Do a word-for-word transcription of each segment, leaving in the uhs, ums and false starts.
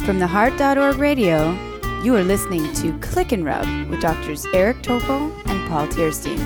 From the heart dot org radio, you are listening to Click and Rub with Doctors Eric Topol and Paul Tierstein.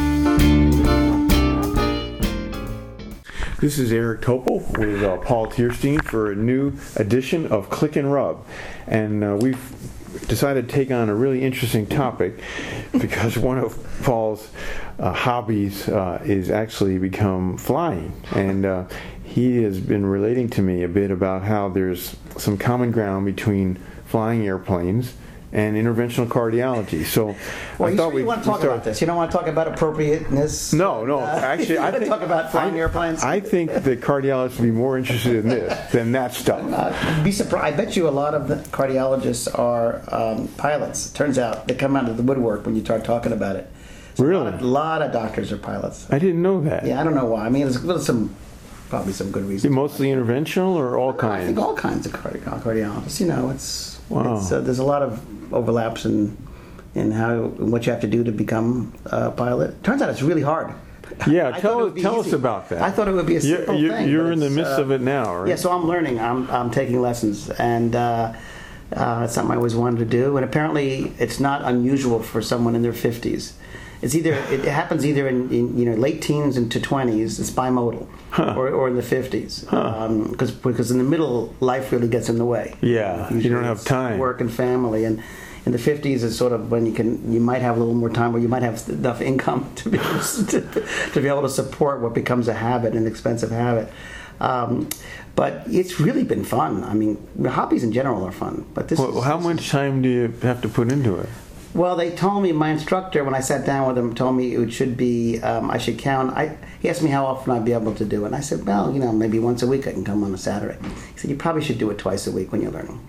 This is Eric Topol with uh, Paul Tierstein for a new edition of Click and Rub. And uh, we've decided to take on a really interesting topic because one of Paul's uh, hobbies uh, is actually become flying. And uh, he has been relating to me a bit about how there's some common ground between flying airplanes and interventional cardiology. So well, I you thought sure you we want to talk start... about this. You don't want to talk about appropriateness. No, no. Uh, actually, you I want to think talk about flying I, airplanes. I think the cardiologists would be more interested in this than that stuff. Uh, be surprised. I bet you a lot of the cardiologists are um, pilots. It turns out they come out of the woodwork when you start talking about it. So Really? A lot, of, a lot of doctors are pilots. I didn't know that. Yeah, I don't know why. I mean, there's, there's some probably some good reasons. Mostly interventional or all kinds? I think all kinds of cardi- cardiologists. You know, it's, Wow. it's uh, there's a lot of overlaps in in how what you have to do to become a pilot. Turns out it's really hard. Yeah, I tell thought it us would be tell easy. us about that. I thought it would be a simple you're, you're, thing. You're but in the it's, midst uh, of it now, right? Yeah, so I'm learning. I'm I'm taking lessons, and uh, uh, it's something I always wanted to do. And apparently, it's not unusual for someone in their fifties. It's either it happens either in, in you know late teens into twenties. It's bimodal, Huh. or or in the fifties. Huh. Um, because because in the middle, life really gets in the way. Yeah, you Usually don't have it's time. Work and family, and in the fifties is sort of when you can you might have a little more time, where you might have enough income to be able to, to be able to support what becomes a habit, an expensive habit. Um, but it's really been fun. I mean, hobbies in general are fun. But this. Well, is, how this much is, time do you have to put into it? Well, they told me, my instructor, when I sat down with him, told me it should be, um, I should count. I, he asked me how often I'd be able to do it. And I said, well, you know, maybe once a week I can come on a Saturday. He said, you probably should do it twice a week when you're learning.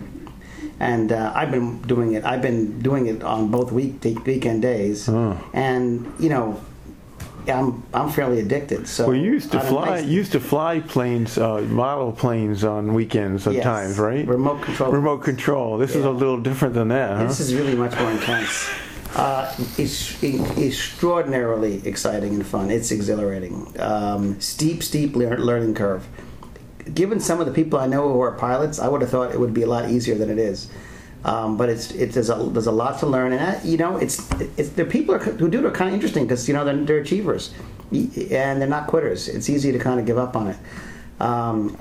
And uh, I've been doing it. I've been doing it on both week weekend days. Oh. And, you know, I'm I'm fairly addicted. So Well, you used to on a fly. nice- You used to fly planes, uh, model planes on weekends sometimes, Yes. right? Remote control. Remote control. This is Yeah. a little different than that, huh? This is really much more intense. Uh, it's extraordinarily exciting and fun. It's exhilarating. Um, steep, steep lear- learning curve. Given some of the people I know who are pilots, I would have thought it would be a lot easier than it is. Um, but it's it's there's a, there's a lot to learn, and that, you know, it's it's the people are, who do it are kind of interesting because you know they're, they're achievers, and they're not quitters. It's easy to kind of give up on it. Um,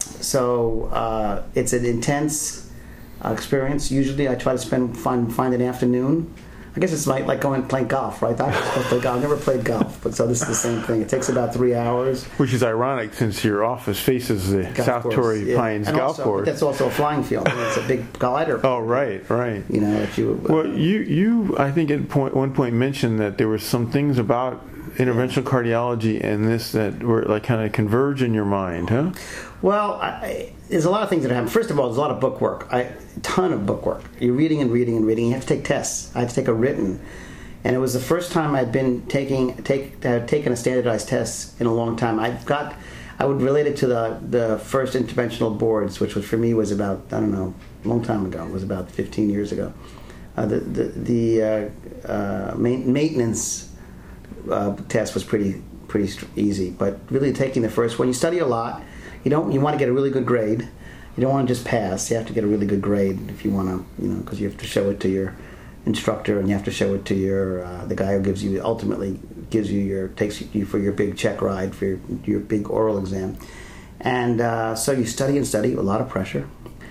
so uh, it's an intense uh, experience. Usually, I try to spend find find an afternoon. I guess it's like, like going and playing golf, right? I was supposed to play golf. I've never played golf, but so this is the same thing. It takes about three hours. Which is ironic since your office faces the Golf South course, Torrey yeah. Pines And golf also, course. That's also a flying field. It's a big glider. Oh, right, right. You know that you. Uh, Well, you, you I think at point, one point mentioned that there were some things about interventional cardiology and this that were like kind of converge in your mind, huh? Well, I, there's a lot of things that happen. First of all, there's a lot of book work. I, a ton of book work. You're reading and reading and reading. You have to take tests. I had to take a written. And it was the first time I'd been taking take uh, taken a standardized test in a long time. I got I would relate it to the the first interventional boards, which was for me was about I don't know a long time ago. It was about fifteen years ago. Uh, the the, the uh, uh, main, maintenance uh, test was pretty pretty st- easy, but really taking the first one, you study a lot. You don't you want to get a really good grade. You don't want to just pass. You have to get a really good grade if you want to, you know, because you have to show it to your instructor, and you have to show it to your uh, the guy who gives you ultimately gives you your takes you for your big check ride for your, your big oral exam, and uh, so you study and study, a lot of pressure,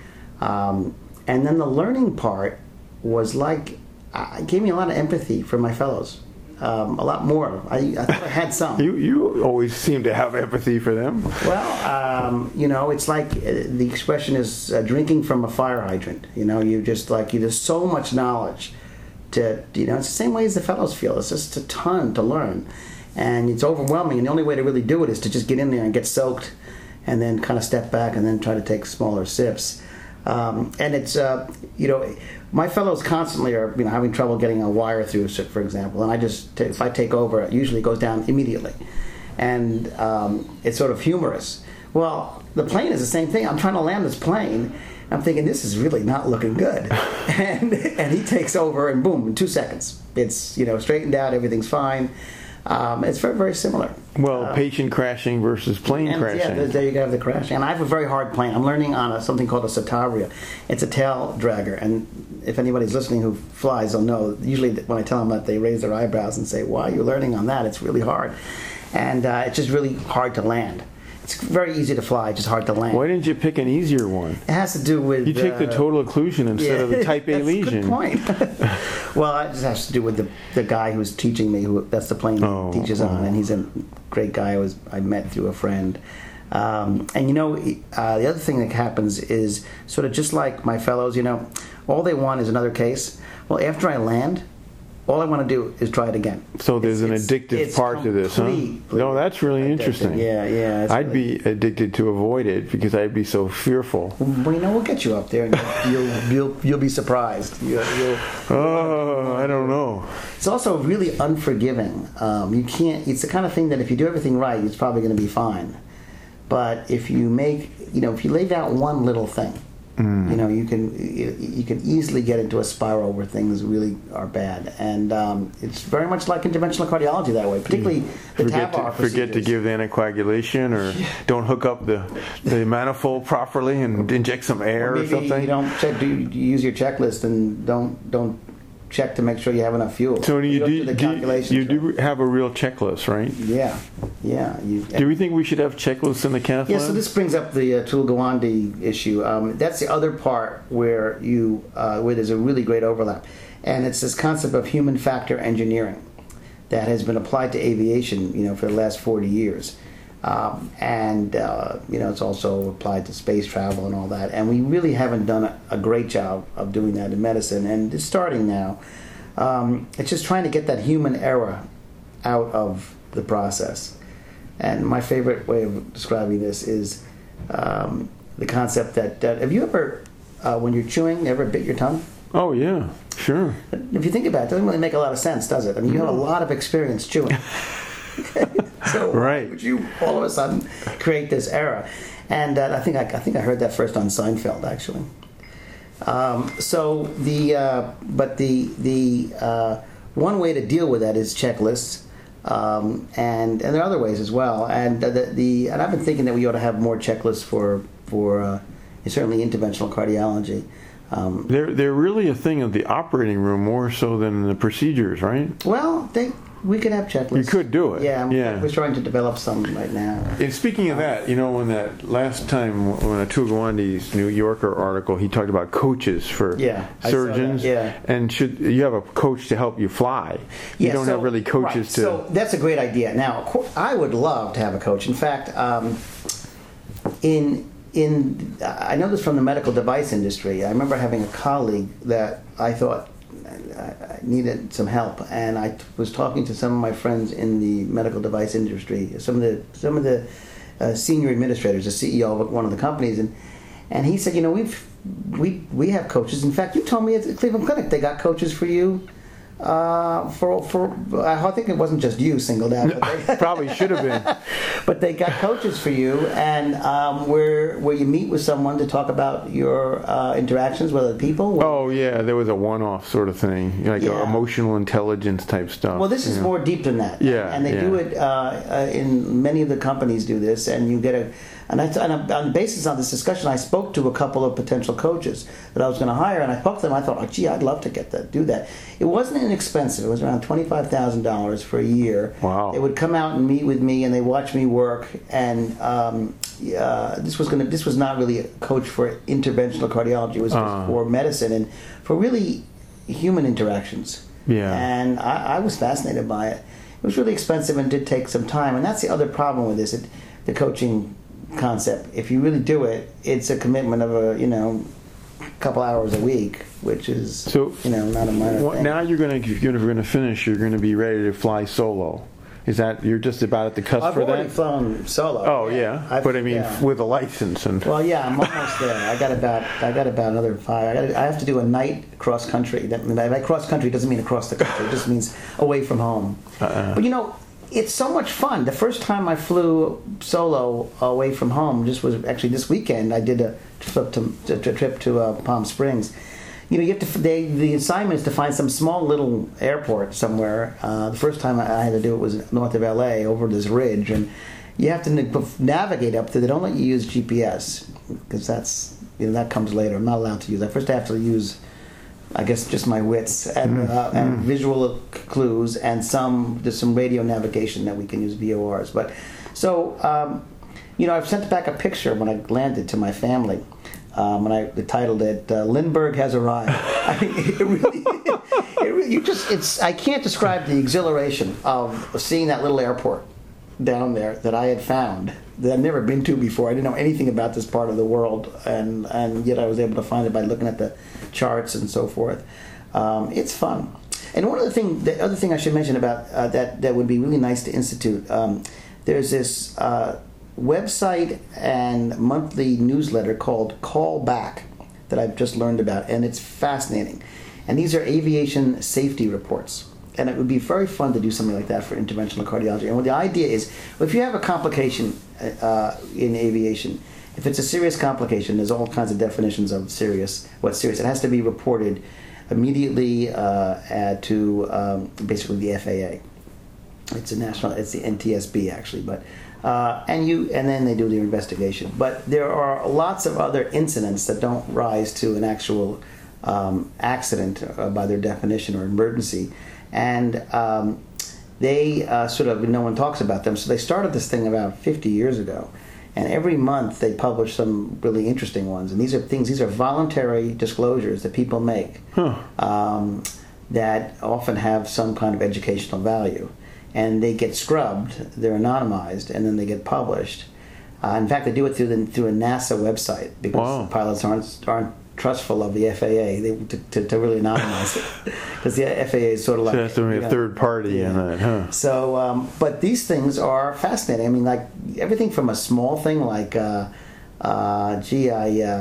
um, and then the learning part was like uh, it gave me a lot of empathy for my fellows, um, a lot more. I, I thought I had some. You you always seem to have empathy for them. Well, um, you know, it's like uh, the expression is uh, drinking from a fire hydrant. You know, you just like you. There's so much knowledge to, you know, it's the same way as the fellows feel. It's just a ton to learn, and it's overwhelming. And the only way to really do it is to just get in there and get soaked, and then kind of step back and then try to take smaller sips. Um, and it's, uh, you know, my fellows constantly are, you know, having trouble getting a wire through, for example. And I just, if I take over, it usually goes down immediately. And um, it's sort of humorous. Well, the plane is the same thing. I'm trying to land this plane. I'm thinking, this is really not looking good. and and he takes over, and boom, in two seconds. It's, you know, straightened out, everything's fine. Um, it's very, very similar. Well, uh, patient crashing versus plane and, crashing. Yeah, there you go, the crashing. And I have a very hard plane. I'm learning on a, something called a Cetavria. It's a tail dragger, and if anybody's listening who flies, they'll know. Usually, when I tell them that, they raise their eyebrows and say, "Why are you learning on that? It's really hard," and uh, it's just really hard to land. It's very easy to fly, just hard to land. Why didn't you pick an easier one? It has to do with... You take uh, the total occlusion instead yeah, of the type A that's lesion. That's a good point. Well, it just has to do with the the guy who's teaching me, who that's the plane oh, he teaches oh. on, and he's a great guy I, was, I met through a friend. Um, and, you know, uh, the other thing that happens is sort of just like my fellows, you know, all they want is another case. Well, after I land... all I want to do is try it again. So there's it's, an addictive it's, part it's to this, huh? No, that's really addictive. interesting. Yeah, yeah. I'd really... be addicted to avoid it because I'd be so fearful. Well, you know, we'll get you up there, and you'll you'll you'll be surprised. You'll, you'll, oh, I don't know. It's also really unforgiving. Um, you can't. It's the kind of thing that if you do everything right, it's probably going to be fine. But if you make, you know, if you leave out one little thing. Mm. You know, you can you can easily get into a spiral where things really are bad, and um, it's very much like interventional cardiology that way. Particularly the forget TAVR to, forget to give the anticoagulation, or yeah. don't hook up the the manifold properly and inject some air or, or something. You don't check, do you use your checklist and don't don't check to make sure you have enough fuel. So you, do, the do, you right? do have a real checklist, right? Yeah, yeah. You, do we think we should have checklists in the cath lab? Yeah, so this brings up the uh, Tool-Gawande issue. Um, that's the other part where you uh, where there's a really great overlap, and it's this concept of human factor engineering that has been applied to aviation, you know, for the last forty years. Um, and uh, you know, it's also applied to space travel and all that. And we really haven't done a, a great job of doing that in medicine, and it's starting now. Um, it's just trying to get that human error out of the process. And my favorite way of describing this is um, the concept that, that have you ever, uh, when you're chewing, ever bit your tongue? Oh yeah, sure. If you think about it, it doesn't really make a lot of sense, does it? I mean, you have a lot of experience chewing. Okay. So right. why would you all of a sudden create this error? And uh, I think I, I think I heard that first on Seinfeld, actually. Um, so the uh, but the the uh, one way to deal with that is checklists, um, and and there are other ways as well. And the, the and I've been thinking that we ought to have more checklists for for uh, certainly interventional cardiology. Um, they're they're really a thing of the operating room more so than the procedures, right? Well, they. We could have checklists. You could do it. Yeah, yeah. We're trying to develop some right now. And speaking of that, you know, when that last time when a Tool-Gawande's New Yorker article, he talked about coaches for yeah, surgeons. Yeah. And should you have a coach to help you fly? You yeah, don't so, have really coaches right. to. So that's a great idea. Now, I would love to have a coach. In fact, um, in in I know this from the medical device industry. I remember having a colleague that I thought I needed some help, and I was talking to some of my friends in the medical device industry, some of the some of the uh, senior administrators, the C E O of one of the companies, and and he said, you know, we've we we have coaches. In fact, you told me at the Cleveland Clinic they got coaches for you. Uh, for for I think it wasn't just you singled out. But they, probably should have been. But they got coaches for you, and um, where where you meet with someone to talk about your uh, interactions with other people. Oh yeah, there was a one-off sort of thing, like yeah. emotional intelligence type stuff. Well, this is yeah. more deep than that. Yeah, and they yeah. do it uh, uh, in many of the companies do this, and you get a. And, I, and on the basis of this discussion, I spoke to a couple of potential coaches that I was going to hire, and I spoke to them. I thought, oh, gee, I'd love to get that, do that. It wasn't inexpensive. It was around twenty-five thousand dollars for a year. Wow. They would come out and meet with me, and they watch me work. And um, uh, this was going to. This was not really a coach for interventional cardiology. It was uh. for medicine and for really human interactions. Yeah. And I, I was fascinated by it. It was really expensive and did take some time. And that's the other problem with this, it, the coaching concept. If you really do it, it's a commitment of a, you know, couple hours a week, which is, so, you know, not a minor well, thing. Now you're going to, if you're going to finish, you're going to be ready to fly solo. Is that, you're just about at the cusp I've for that? I've already flown solo. Oh yeah, I've, but I mean yeah. with a license and. Well, yeah, I'm almost there. I got about, I got about another five. I, got, I have to do a night cross country. That, by cross country doesn't mean across the country. It just means away from home. Uh-uh. But you know, it's so much fun. The first time I flew solo away from home, just was actually this weekend. I did a trip to a trip to uh, Palm Springs. you know, you have to. They, the assignment is to find some small little airport somewhere. Uh, the first time I had to do it was north of L A, over this ridge, and you have to navigate up there. They don't let you use G P S because that's, you know, that comes later. I'm not allowed to use that. First, I have to use, I guess, just my wits and, uh, and visual clues and some there's some radio navigation that we can use, V O Rs. But so, um, you know, I've sent back a picture when I landed to my family. Um, and I titled it uh, "Lindbergh Has Arrived." I mean, it really, it really, you just, it's. I can't describe the exhilaration of seeing that little airport down there that I had found that I'd never been to before. I didn't know anything about this part of the world, and and yet I was able to find it by looking at the charts and so forth. Um, it's fun. And one of the thing, the other thing I should mention about uh, that that would be really nice to institute. Um, there's this. Uh, website and monthly newsletter called Call Back that I've just learned about, and it's fascinating. And these are aviation safety reports. And it would be very fun to do something like that for interventional cardiology. And what the idea is, if you have a complication uh, in aviation, if it's a serious complication, there's all kinds of definitions of serious, what's serious. It has to be reported immediately uh, to um, basically the F A A. It's a national, it's the N T S B actually, but Uh, and you, and then they do their investigation. But there are lots of other incidents that don't rise to an actual um, accident uh, by their definition or emergency, and um, they uh, sort of no one talks about them. So they started this thing about fifty years ago, and every month they publish some really interesting ones. And these are things; these are voluntary disclosures that people make huh. um, that often have some kind of educational value. And they get scrubbed, they're anonymized, and then they get published. Uh, in fact, they do it through the, through a NASA website because wow. the pilots aren't aren't trustful of the F A A they, to, to, to really anonymize it. Because the F A A is sort of like... So it has to be a know, third party yeah. in that, huh? So, um, but these things are fascinating. I mean, like, everything from a small thing like, uh, uh, gee, I, uh,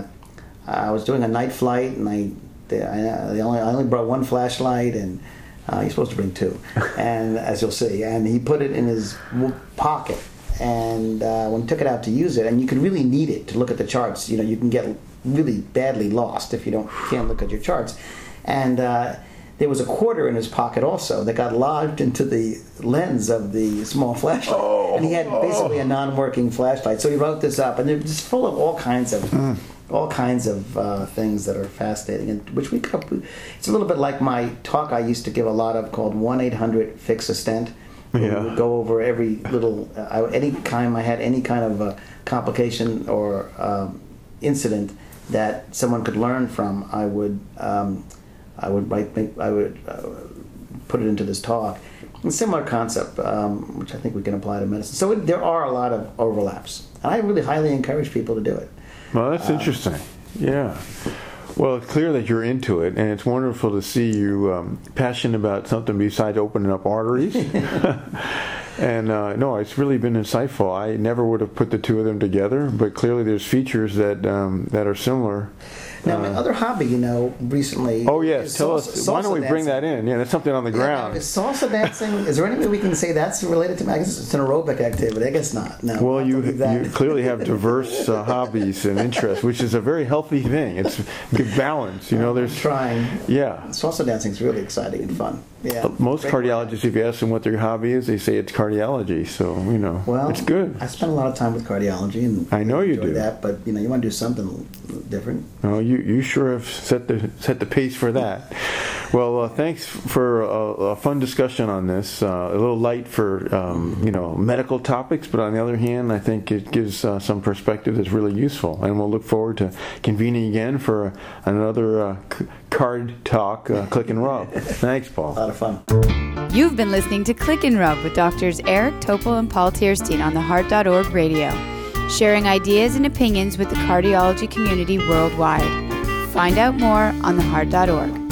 I was doing a night flight, and I, I, only, I only brought one flashlight, and... Uh, he's supposed to bring two, and as you'll see, and he put it in his pocket. And uh, when he took it out to use it, and you can really need it to look at the charts. You know, you can get really badly lost if you don't can't look at your charts. And uh, there was a quarter in his pocket also that got lodged into the lens of the small flashlight, oh, and he had basically oh. a non-working flashlight. So he wrote this up, and it's full of all kinds of. Mm. all kinds of uh, things that are fascinating, and which we could, it's a little bit like my talk I used to give a lot of called one eight hundred fix a stent. Yeah. We would go over every little, uh, any time I had any kind of a complication or um, incident that someone could learn from, I would um, I would write, I would uh, put it into this talk. A similar concept, um, which I think we can apply to medicine. So it, there are a lot of overlaps, and I really highly encourage people to do it. Well, that's um, interesting. Yeah. Well, it's clear that you're into it, and it's wonderful to see you um, passionate about something besides opening up arteries. And uh, no, it's really been insightful. I never would have put the two of them together, but clearly there's features that um, that are similar. Now, my uh, other hobby, you know, recently... Oh, yes. Tell salsa, us. Why don't we bring dancing. that in? Yeah, that's something on the yeah, ground. Is salsa dancing, is there any way we can say that's related to... I guess it's an aerobic activity. I guess not. No. Well, you, you clearly have diverse uh, hobbies and interests, which is a very healthy thing. It's good balance. You know, there's... I'm trying. Yeah. Salsa dancing is really exciting and fun. Yeah. Most Great cardiologists, if you ask them what their hobby is, they say it's cardiology. So, you know, well, it's good. I spend a lot of time with cardiology, and I know you enjoy do that. But you know, you want to do something different. Oh, you you sure have set the set the pace for that. Well, uh, thanks for a, a fun discussion on this. Uh, a little light for um, you know medical topics, but on the other hand, I think it gives uh, some perspective that's really useful. And we'll look forward to convening again for another uh, card talk, uh, Click and Rub. Thanks, Paul. A lot of fun. You've been listening to Click and Rub with Doctors Eric Topol and Paul Tierstein on the heart dot org radio, sharing ideas and opinions with the cardiology community worldwide. Find out more on the heart dot org.